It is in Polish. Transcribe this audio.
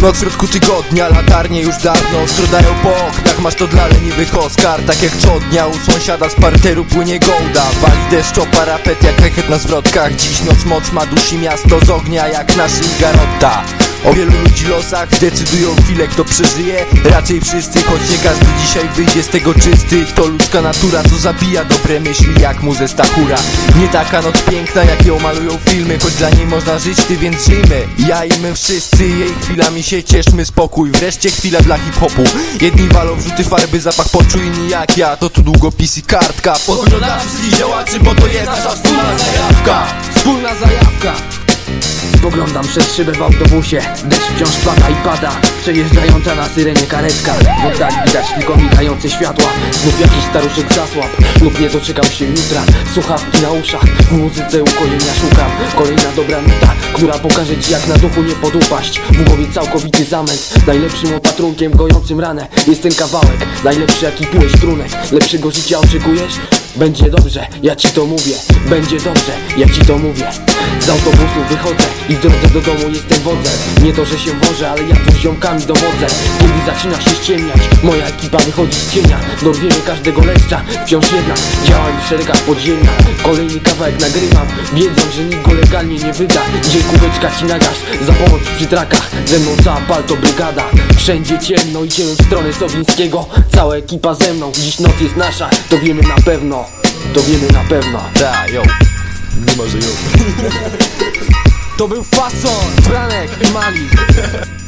Noc w środku tygodnia, latarnie już dawno stradają po oknach, masz to dla leniwych Oskar. Tak jak co dnia u sąsiada z parteru płynie gołda, wali deszcz o parapet jak hechet na zwrotkach. Dziś moc ma dusi miasto z ognia jak nasz Garotta. O wielu ludzi losach decydują chwilę, kto przeżyje. Raczej wszyscy, choć nie każdy dzisiaj wyjdzie z tego czysty. To ludzka natura, co zabija dobre myśli jak mu ze Stachura. Nie taka noc piękna, jak ją malują filmy, choć dla niej można żyć, ty więc żyjmy. Ja i my wszyscy, jej chwilami się cieszmy, spokój. Wreszcie chwila dla hip-hopu. Jedni walą wrzuty farby, zapach poczu, inni jak ja. To tu długopis i kartka. Pozdro dla wszystkich działaczy, bo to jest nasza wspólna zajawka. Wspólna zajawka. Spoglądam przez szybę w autobusie. Deszcz wciąż pada i pada. Przejeżdżająca na syrenie karetka. W oddali widać tylko migające światła. Znów jakiś staruszek zasłab lub nie doczekał się jutra. Słuchawki na uszach, w muzyce ukojenia szukam. Kolejna dobra nuta, która pokaże ci jak na duchu nie podupaść. W głowie całkowity zamęt. Najlepszym opatrunkiem gojącym ranę jest ten kawałek. Najlepszy jaki piłeś trunek. Lepszego życia oczekujesz? Będzie dobrze, ja ci to mówię. Będzie dobrze, ja ci to mówię. Z autobusu wychodzę i w drodze do domu jestem wodzem. Nie to, że się wożę, ale ja tu z ziomkami dowodzę. Kiedy zaczyna się ściemniać, moja ekipa wychodzi z cienia. Dorwiemy każdego leszcza, wciąż jednak działam w szeregach podziemia. Kolejny kawałek nagrywam, wiedząc, że nikt go legalnie nie wyda. Gdzie kubeczka ci nagasz, za pomoc przy trakach. Ze mną cała palto brygada. Wszędzie ciemno, idziemy w stronę Sowińskiego. Cała ekipa ze mną, dziś noc jest nasza. To wiemy na pewno, to wiemy na pewno. Da, yo. Nie ma, że yo. To był Fason, Franek i Mali.